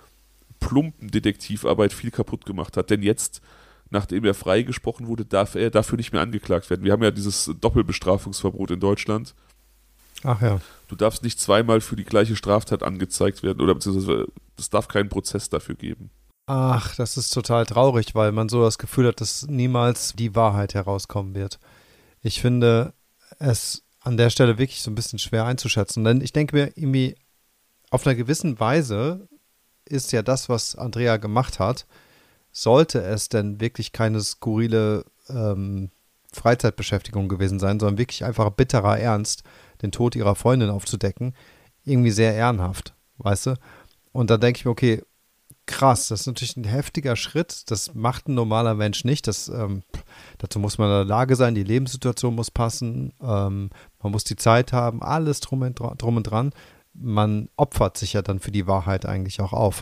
plumpen Detektivarbeit viel kaputt gemacht hat. Denn jetzt, nachdem er freigesprochen wurde, darf er dafür nicht mehr angeklagt werden. Wir haben ja dieses Doppelbestrafungsverbot in Deutschland. Ach ja. Du darfst nicht zweimal für die gleiche Straftat angezeigt werden oder beziehungsweise es darf keinen Prozess dafür geben. Ach, das ist total traurig, weil man so das Gefühl hat, dass niemals die Wahrheit herauskommen wird. Ich finde es an der Stelle wirklich so ein bisschen schwer einzuschätzen. Denn ich denke mir irgendwie, auf einer gewissen Weise ist ja das, was Andrea gemacht hat, sollte es denn wirklich keine skurrile ähm, Freizeitbeschäftigung gewesen sein, sondern wirklich einfach bitterer Ernst, den Tod ihrer Freundin aufzudecken, irgendwie sehr ehrenhaft, weißt du? Und da denke ich mir, okay, krass, das ist natürlich ein heftiger Schritt, das macht ein normaler Mensch nicht, das, ähm, dazu muss man in der Lage sein, die Lebenssituation muss passen, ähm, man muss die Zeit haben, alles drum und, drum und dran, man opfert sich ja dann für die Wahrheit eigentlich auch auf.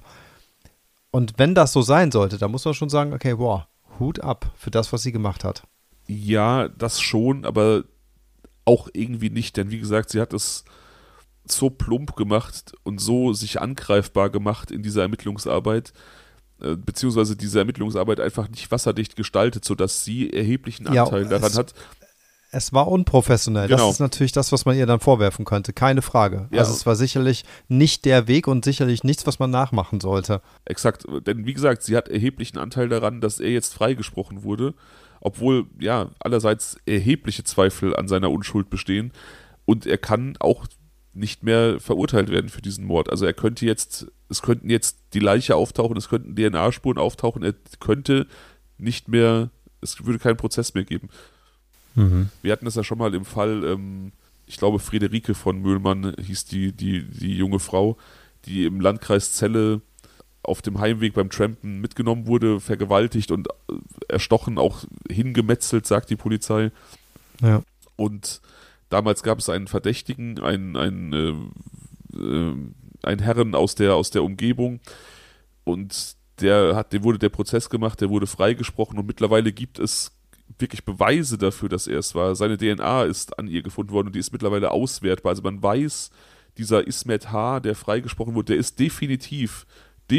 Und wenn das so sein sollte, dann muss man schon sagen, okay, wow, Hut ab für das, was sie gemacht hat. Ja, das schon, aber auch irgendwie nicht, denn wie gesagt, sie hat es so plump gemacht und so sich angreifbar gemacht in dieser Ermittlungsarbeit, äh, beziehungsweise diese Ermittlungsarbeit einfach nicht wasserdicht gestaltet, sodass sie erheblichen Anteil ja, daran es, hat. Es war unprofessionell, genau. Das ist natürlich das, was man ihr dann vorwerfen könnte, keine Frage. Ja. Also es war sicherlich nicht der Weg und sicherlich nichts, was man nachmachen sollte. Exakt, denn wie gesagt, sie hat erheblichen Anteil daran, dass er jetzt freigesprochen wurde, obwohl ja allerseits erhebliche Zweifel an seiner Unschuld bestehen und er kann auch nicht mehr verurteilt werden für diesen Mord. Also er könnte jetzt, es könnten jetzt die Leiche auftauchen, es könnten D N A-Spuren auftauchen, er könnte nicht mehr, es würde keinen Prozess mehr geben. Mhm. Wir hatten das ja schon mal im Fall, ähm, ich glaube Friederike von Möhlmann hieß die, die, die junge Frau, die im Landkreis Celle auf dem Heimweg beim Trampen mitgenommen wurde, vergewaltigt und erstochen, auch hingemetzelt, sagt die Polizei. Ja. Und damals gab es einen Verdächtigen, einen, einen, äh, äh, einen Herren aus der, aus der Umgebung und der hat, dem wurde der Prozess gemacht, der wurde freigesprochen und mittlerweile gibt es wirklich Beweise dafür, dass er es war. Seine D N A ist an ihr gefunden worden und die ist mittlerweile auswertbar. Also man weiß, dieser Ismet H., der freigesprochen wurde, der ist definitiv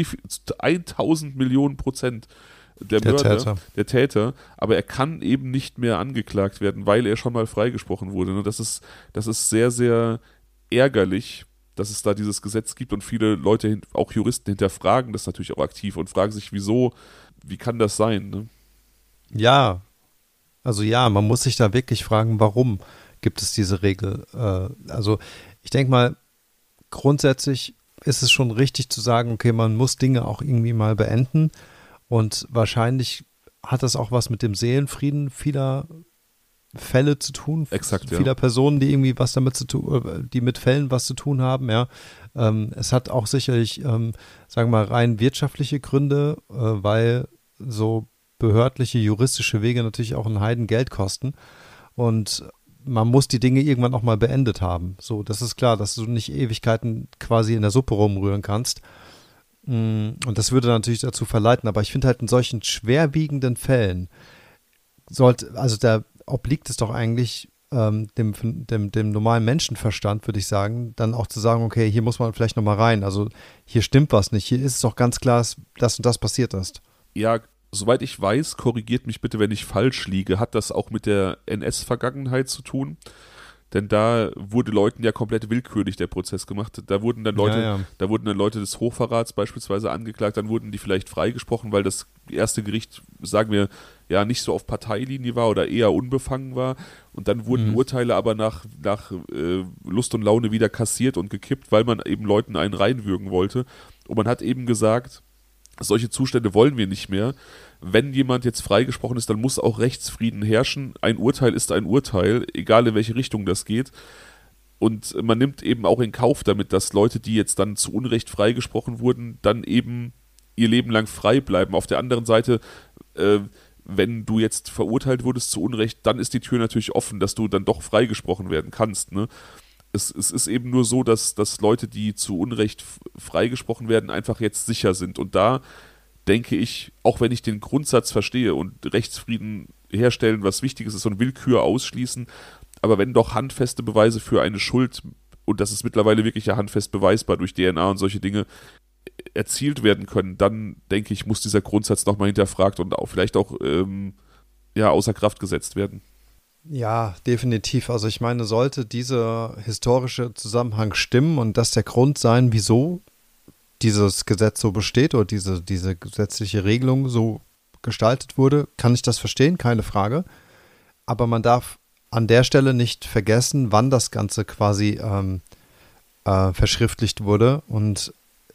tausend Millionen Prozent der, der Mörder, Täter. der Täter, aber er kann eben nicht mehr angeklagt werden, weil er schon mal freigesprochen wurde. Und das ist, das ist sehr, sehr ärgerlich, dass es da dieses Gesetz gibt und viele Leute, auch Juristen, hinterfragen das natürlich auch aktiv und fragen sich, wieso, wie kann das sein? Ne? Ja, also ja, man muss sich da wirklich fragen, warum gibt es diese Regel? Äh, also ich denke mal, grundsätzlich ist es schon richtig zu sagen, okay, man muss Dinge auch irgendwie mal beenden und wahrscheinlich hat das auch was mit dem Seelenfrieden vieler Fälle zu tun, Exakt, vieler ja. Personen, die irgendwie was damit zu tun, die mit Fällen was zu tun haben, ja. Ähm, es hat auch sicherlich, ähm, sagen wir mal, rein wirtschaftliche Gründe, äh, weil so behördliche, juristische Wege natürlich auch ein Heidengeld kosten und man muss die Dinge irgendwann auch mal beendet haben. So, das ist klar, dass du nicht Ewigkeiten quasi in der Suppe rumrühren kannst. Und das würde natürlich dazu verleiten, aber ich finde halt in solchen schwerwiegenden Fällen sollte, also da obliegt es doch eigentlich ähm, dem, dem, dem normalen Menschenverstand, würde ich sagen, dann auch zu sagen, okay, hier muss man vielleicht nochmal rein. Also hier stimmt was nicht. Hier ist es doch ganz klar, dass das und das passiert ist. Ja, soweit ich weiß, korrigiert mich bitte, wenn ich falsch liege, hat das auch mit der N S-Vergangenheit zu tun? Denn da wurde Leuten ja komplett willkürlich der Prozess gemacht. Da wurden dann Leute, ja, ja. da wurden dann Leute des Hochverrats beispielsweise angeklagt, dann wurden die vielleicht freigesprochen, weil das erste Gericht, sagen wir, ja nicht so auf Parteilinie war oder eher unbefangen war. Und dann wurden mhm. Urteile aber nach, nach äh, Lust und Laune wieder kassiert und gekippt, weil man eben Leuten einen reinwürgen wollte. Und man hat eben gesagt, solche Zustände wollen wir nicht mehr. Wenn jemand jetzt freigesprochen ist, dann muss auch Rechtsfrieden herrschen. Ein Urteil ist ein Urteil, egal in welche Richtung das geht. Und man nimmt eben auch in Kauf damit, dass Leute, die jetzt dann zu Unrecht freigesprochen wurden, dann eben ihr Leben lang frei bleiben. Auf der anderen Seite, äh, wenn du jetzt verurteilt wurdest zu Unrecht, dann ist die Tür natürlich offen, dass du dann doch freigesprochen werden kannst, ne? es, es ist eben nur so, dass, dass Leute, die zu Unrecht freigesprochen werden, einfach jetzt sicher sind. Und da denke ich, auch wenn ich den Grundsatz verstehe und Rechtsfrieden herstellen, was Wichtiges ist und Willkür ausschließen, aber wenn doch handfeste Beweise für eine Schuld, und das ist mittlerweile wirklich ja handfest beweisbar durch D N A und solche Dinge, erzielt werden können, dann denke ich, muss dieser Grundsatz nochmal hinterfragt und auch vielleicht auch ähm, ja, außer Kraft gesetzt werden. Ja, definitiv. Also ich meine, sollte dieser historische Zusammenhang stimmen und das der Grund sein, wieso dieses Gesetz so besteht oder diese, diese gesetzliche Regelung so gestaltet wurde, kann ich das verstehen, keine Frage. Aber man darf an der Stelle nicht vergessen, wann das Ganze quasi ähm, äh, verschriftlicht wurde. Und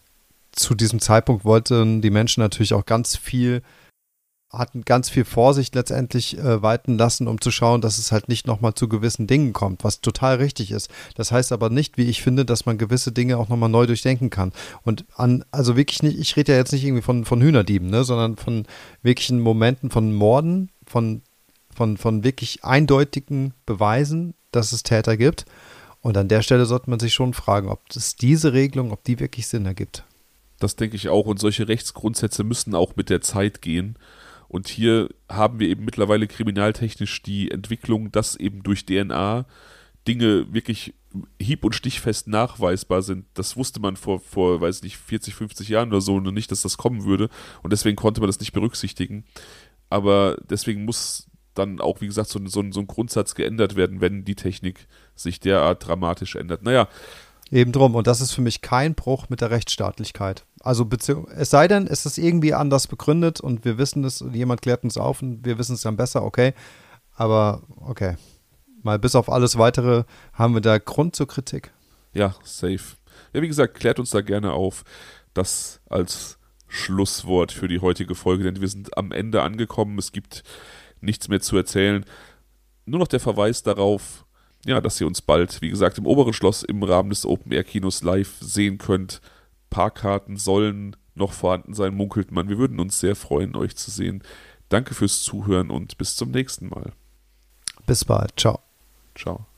zu diesem Zeitpunkt wollten die Menschen natürlich auch ganz viel, hatten ganz viel Vorsicht letztendlich äh, walten lassen, um zu schauen, dass es halt nicht nochmal zu gewissen Dingen kommt, was total richtig ist. Das heißt aber nicht, wie ich finde, dass man gewisse Dinge auch nochmal neu durchdenken kann. Und an, also wirklich nicht, ich rede ja jetzt nicht irgendwie von, von Hühnerdieben, ne, sondern von wirklichen Momenten von Morden, von, von, von wirklich eindeutigen Beweisen, dass es Täter gibt. Und an der Stelle sollte man sich schon fragen, ob es diese Regelung, ob die wirklich Sinn ergibt. Das denke ich auch. Und solche Rechtsgrundsätze müssen auch mit der Zeit gehen. Und hier haben wir eben mittlerweile kriminaltechnisch die Entwicklung, dass eben durch D N A Dinge wirklich hieb- und stichfest nachweisbar sind. Das wusste man vor, vor, weiß nicht, vierzig, fünfzig Jahren oder so, nur nicht, dass das kommen würde. Und deswegen konnte man das nicht berücksichtigen. Aber deswegen muss dann auch, wie gesagt, so, so, so ein Grundsatz geändert werden, wenn die Technik sich derart dramatisch ändert. Naja. Eben drum. Und das ist für mich kein Bruch mit der Rechtsstaatlichkeit. Also es sei denn, es ist irgendwie anders begründet und wir wissen es, jemand klärt uns auf und wir wissen es dann besser, okay. Aber okay. Mal bis auf alles Weitere haben wir da Grund zur Kritik. Ja, safe. Ja, wie gesagt, klärt uns da gerne auf. Das als Schlusswort für die heutige Folge, denn wir sind am Ende angekommen. Es gibt nichts mehr zu erzählen. Nur noch der Verweis darauf, ja, dass ihr uns bald, wie gesagt, im Oberen Schloss im Rahmen des Open-Air-Kinos live sehen könnt. Parkkarten sollen noch vorhanden sein, munkelt man. Wir würden uns sehr freuen, euch zu sehen. Danke fürs Zuhören und bis zum nächsten Mal. Bis bald. Ciao. Ciao.